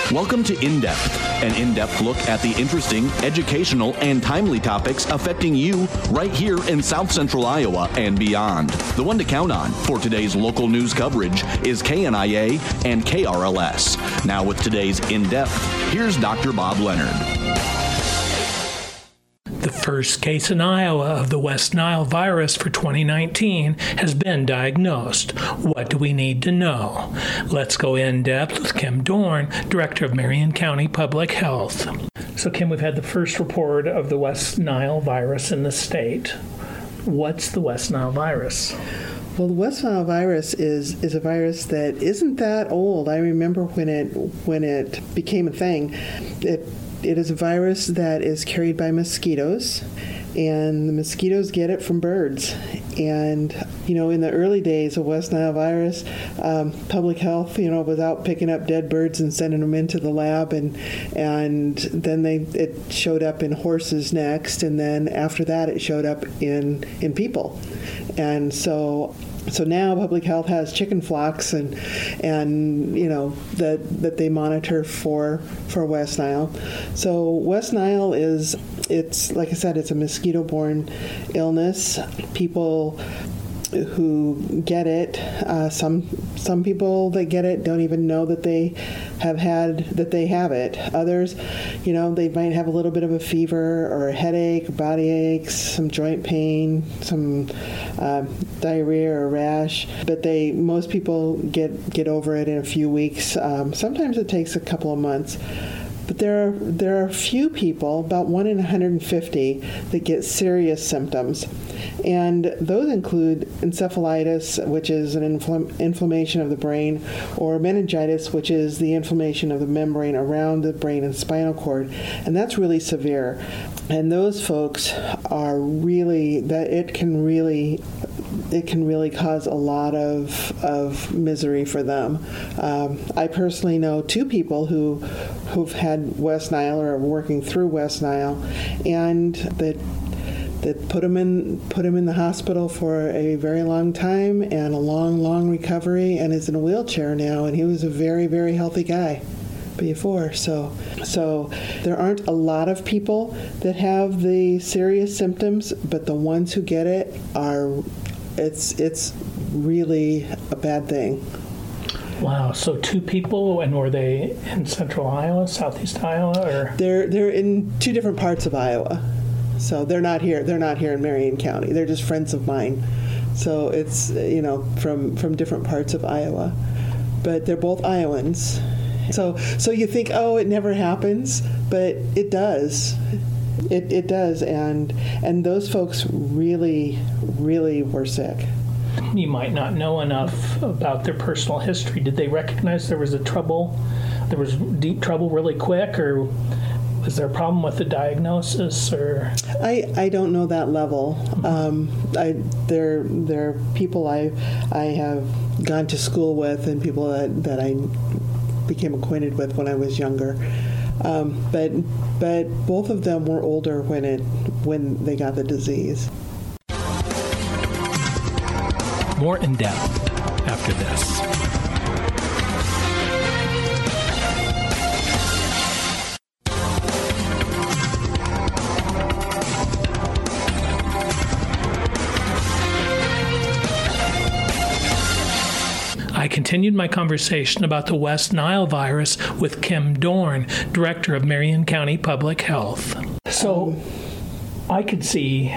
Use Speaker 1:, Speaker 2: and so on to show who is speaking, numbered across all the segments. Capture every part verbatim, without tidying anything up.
Speaker 1: Welcome to In Depth, an in-depth look at the interesting, educational, and timely topics affecting you right here in South Central Iowa and beyond. The one to count on for today's local news coverage is K N I A and K R L S. Now with today's In Depth, here's Doctor Bob Leonard.
Speaker 2: The first case in Iowa of the West Nile virus for twenty nineteen has been diagnosed. What do we need to know? Let's go in depth with Kim Dorn, Director of Marion County Public Health. So Kim, we've had the first report of the West Nile virus in the state. What's the West Nile virus?
Speaker 3: Well, the West Nile virus is, is a virus that isn't that old. I remember when it when it became a thing. It It is a virus that is carried by mosquitoes, and the mosquitoes get it from birds. And, you know, in the early days of West Nile virus, um, public health, you know, was out picking up dead birds and sending them into the lab, and and then they it showed up in horses next, and then after that it showed up in, in people. And so So now public health has chicken flocks and and you know that that they monitor for for West Nile. So West Nile is it's like I said, it's a mosquito-borne illness. People who get it, uh, some some people that get it don't even know that they have had that they have it. Others, you know, they might have a little bit of a fever or a headache, body aches, some joint pain, some uh, diarrhea or rash. But they most people get get over it in a few weeks. Um, sometimes it takes a couple of months. But there are, there are few people, about one in one hundred fifty, that get serious symptoms. And those include encephalitis, which is an infl- inflammation of the brain, or meningitis, which is the inflammation of the membrane around the brain and spinal cord. And that's really severe. And those folks are really, that it can really it can really cause a lot of of misery for them. Um, I personally know two people who who've had West Nile or are working through West Nile, and that that put them in put him in the hospital for a very long time and a long, long recovery, and is in a wheelchair now. And he was a very, very healthy guy before. So, so there aren't a lot of people that have the serious symptoms, but the ones who get it are. It's it's really a bad thing.
Speaker 2: Wow. So two people, and were they in central Iowa, southeast Iowa, or?
Speaker 3: They're they're in two different parts of Iowa. So they're not here. They're not here in Marion County. They're just friends of mine. So it's, you know, from from different parts of Iowa, but they're both Iowans. So so you think, oh, it never happens, but it does. It it does, and and those folks really, really were sick.
Speaker 2: You might not know enough about their personal history. Did they recognize there was a trouble, there was deep trouble really quick, or was there a problem with the diagnosis? Or
Speaker 3: I, I don't know that level. Um, I there there are people I I have gone to school with and people that, that I became acquainted with when I was younger. Um, but but both of them were older when it when they got the disease.
Speaker 2: More in depth after this. I continued my conversation about the West Nile virus with Kim Dorn, Director of Marion County Public Health. So I could see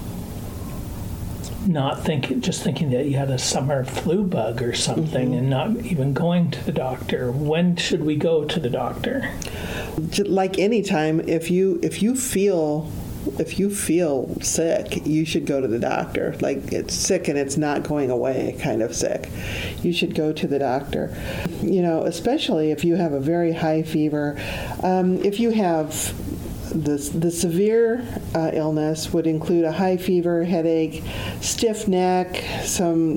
Speaker 2: not thinking, just thinking that you had a summer flu bug or something, mm-hmm. and not even going to the doctor. When should we go to the doctor?
Speaker 3: Like any time, if you if you feel if you feel sick, you should go to the doctor. Like it's sick and it's not going away, kind of sick. You should go to the doctor. You know, especially if you have a very high fever. Um, if you have the the severe uh, illness would include a high fever, headache, stiff neck, some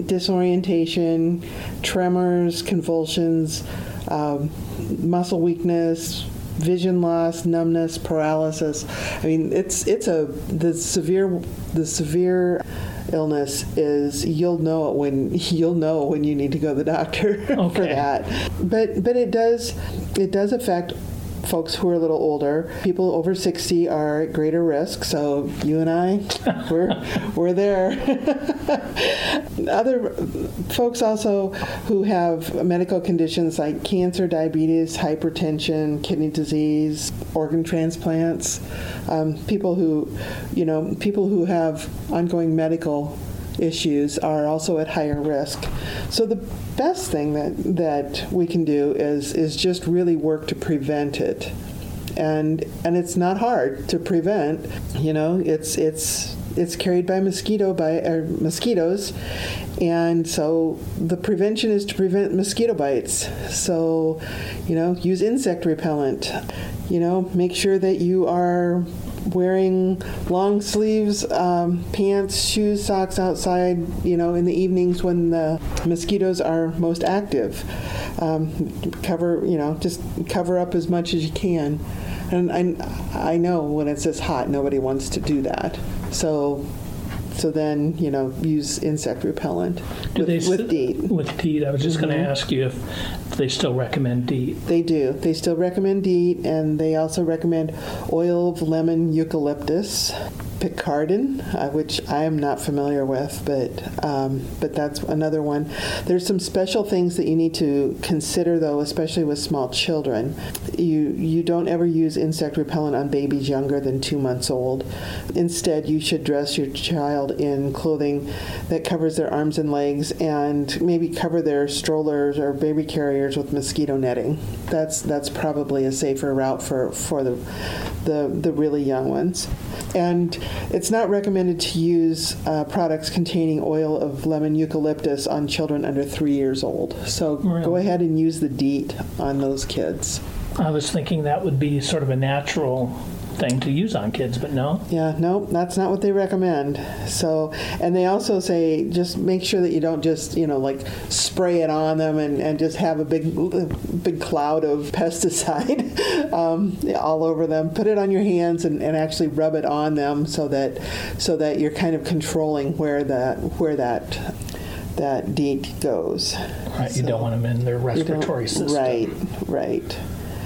Speaker 3: disorientation, tremors, convulsions, um, muscle weakness, vision loss, numbness, paralysis. I mean, it's it's a the severe the severe illness is you'll know it when you'll know when you need to go to the doctor
Speaker 2: okay.
Speaker 3: for that. But but it does it does affect folks who are a little older. People over sixty are at greater risk, so you and I, we're we're there. Other folks also who have medical conditions like cancer, diabetes, hypertension, kidney disease, organ transplants, um, people who, you know, people who have ongoing medical issues are also at higher risk. So the best thing that, that we can do is is just really work to prevent it. And and it's not hard to prevent. You know, it's it's it's carried by mosquito by or mosquitoes, and so the prevention is to prevent mosquito bites. So, you know, use insect repellent. You know, make sure that you are wearing long sleeves, um, pants, shoes, socks outside, you know, in the evenings when the mosquitoes are most active. Um, cover, you know, just cover up as much as you can. And I, I know when it's this hot, nobody wants to do that. So, so then, you know, use insect repellent
Speaker 2: do
Speaker 3: with,
Speaker 2: they
Speaker 3: with
Speaker 2: st-
Speaker 3: DEET.
Speaker 2: With DEET, I was just
Speaker 3: Mm-hmm.
Speaker 2: going to ask you if, if they still recommend DEET.
Speaker 3: They do. They still recommend DEET, and they also recommend oil of lemon eucalyptus, Picardin, uh, which I am not familiar with, but um, but that's another one. There's some special things that you need to consider, though, especially with small children. You you don't ever use insect repellent on babies younger than two months old. Instead, you should dress your child in clothing that covers their arms and legs, and maybe cover their strollers or baby carriers with mosquito netting. That's that's probably a safer route for, for the, the the really young ones. And it's not recommended to use uh, products containing oil of lemon eucalyptus on children under three years old. So
Speaker 2: Really?
Speaker 3: Go ahead and use the DEET on those kids.
Speaker 2: I was thinking that would be sort of a natural thing to use on kids, but no.
Speaker 3: Yeah, no, that's not what they recommend. So, and they also say just make sure that you don't just, you know, like spray it on them and, and just have a big, big cloud of pesticide um, all over them. Put it on your hands and, and actually rub it on them so that, so that you're kind of controlling where that, where that, that DEET goes.
Speaker 2: Right, you
Speaker 3: So
Speaker 2: don't want them in their
Speaker 3: you don't-
Speaker 2: respiratory system.
Speaker 3: Right, right.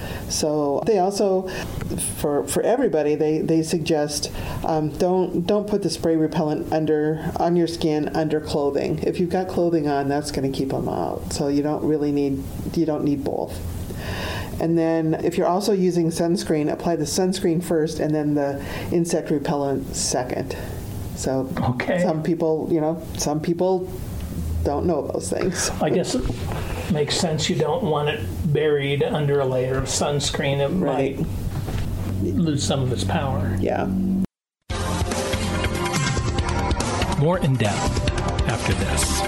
Speaker 3: So they also, for for everybody, they, they suggest um, don't don't put the spray repellent under on your skin under clothing. If you've got clothing on, that's going to keep them out. So you don't really need you don't need both. And then if you're also using sunscreen, apply the sunscreen first and then the insect repellent second. So
Speaker 2: Okay.
Speaker 3: some people, you know, some people don't know those things.
Speaker 2: I guess it makes sense you don't want it buried under a layer of sunscreen. It
Speaker 3: Right.
Speaker 2: might lose some of its power.
Speaker 3: Yeah.
Speaker 2: More in depth after this.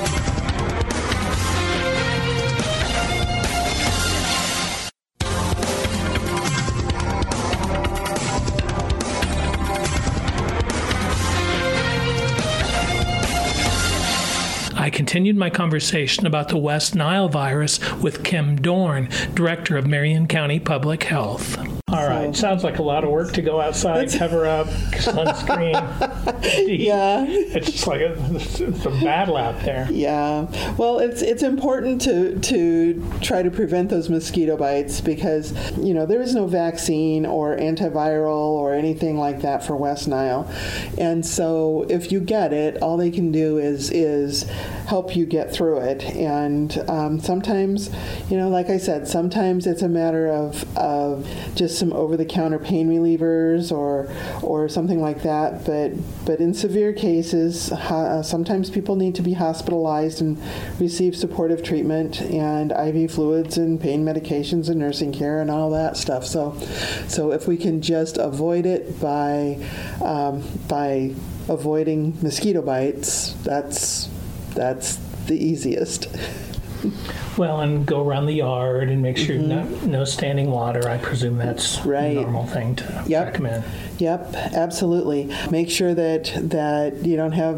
Speaker 2: I continued my conversation about the West Nile virus with Kim Dorn, Director of Marion County Public Health. All right, sounds like a lot of work to go outside, cover up, sunscreen.
Speaker 3: Yeah.
Speaker 2: It's just like a, it's a battle out there.
Speaker 3: Yeah. Well, it's it's important to to try to prevent those mosquito bites because, you know, there is no vaccine or antiviral or anything like that for West Nile. And so if you get it, all they can do is is help you get through it. And um, sometimes, you know, like I said, sometimes it's a matter of, of just some over-the-counter pain relievers or or something like that. But but in severe cases, uh, sometimes people need to be hospitalized and receive supportive treatment and I V fluids and pain medications and nursing care and all that stuff. So so if we can just avoid it by um, by avoiding mosquito bites, that's that's the easiest.
Speaker 2: Well, and go around the yard and make sure mm-hmm. no, no standing water. I presume that's
Speaker 3: right.
Speaker 2: a normal thing to
Speaker 3: yep.
Speaker 2: recommend.
Speaker 3: Yep, absolutely. Make sure that that you don't have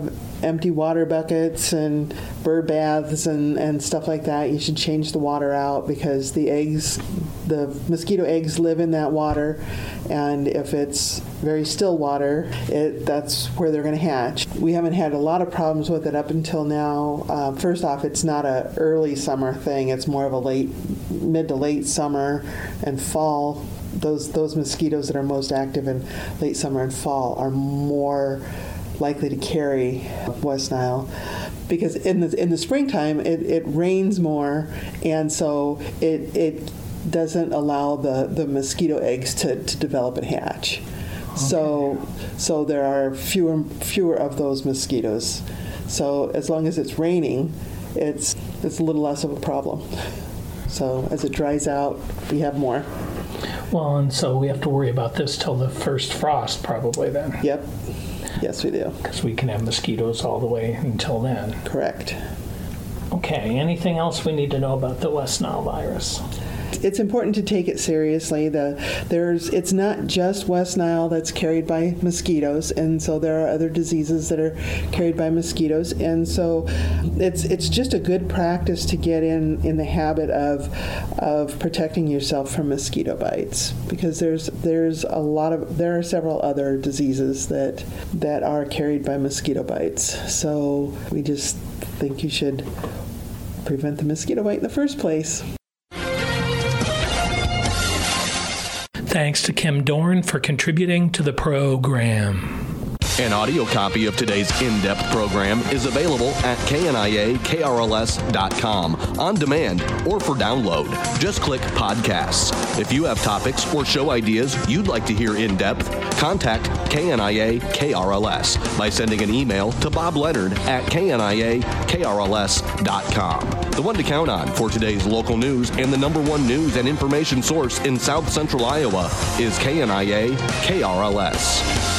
Speaker 3: empty water buckets and bird baths and, and stuff like that, you should change the water out because the eggs, the mosquito eggs live in that water, and if it's very still water, it, that's where they're going to hatch. We haven't had a lot of problems with it up until now. Uh, first off, it's not a early summer thing. It's more of a late, mid to late summer and fall. Those those mosquitoes that are most active in late summer and fall are more likely to carry West Nile, because in the in the springtime it, it rains more, and so it it doesn't allow the, the mosquito eggs to, to develop and hatch. Okay. So so there are fewer fewer of those mosquitoes. So as long as it's raining, it's it's a little less of a problem. So as it dries out, we have more.
Speaker 2: Well, and so we have to worry about this till the first frost, probably then.
Speaker 3: Yep. Yes, we do.
Speaker 2: Because we can have mosquitoes all the way until then.
Speaker 3: Correct.
Speaker 2: Okay. Anything else we need to know about the West Nile virus?
Speaker 3: It's important to take it seriously. The there's it's not just West Nile that's carried by mosquitoes, and so there are other diseases that are carried by mosquitoes, and so it's it's just a good practice to get in, in the habit of of protecting yourself from mosquito bites, because there's there's a lot of there are several other diseases that that are carried by mosquito bites. So we just think you should prevent the mosquito bite in the first place.
Speaker 2: Thanks to Kim Dorn for contributing to the program.
Speaker 1: An audio copy of today's in-depth program is available at K N I A K R L S dot com on demand or for download. Just click Podcasts. If you have topics or show ideas you'd like to hear in depth, contact K N I A K R L S by sending an email to Bob Leonard at K N I A K R L S dot com. The one to count on for today's local news and the number one news and information source in South Central Iowa is K N I A K R L S.